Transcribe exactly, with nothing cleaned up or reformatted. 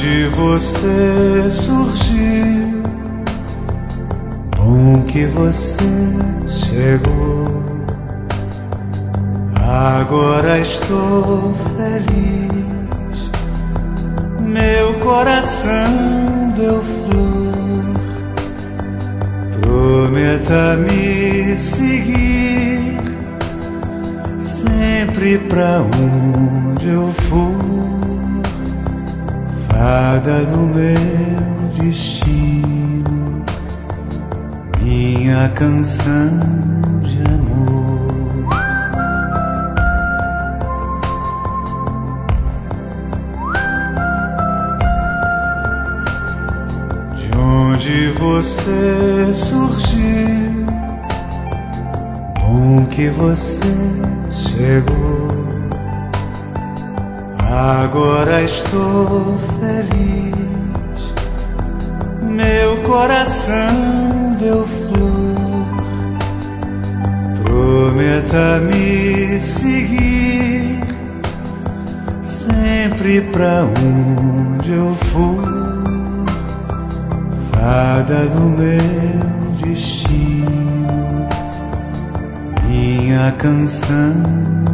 onde você surgiu, bom que você chegou. Agora estou feliz, meu coração deu flor. Prometa-me seguir sempre pra onde eu for, fada do meu destino, minha canção de amor. De onde você surgiu, bom que você chegou. Agora estou feliz, meu coração deu flor. Prometa-me seguir sempre pra onde eu for, fada do meu destino, minha canção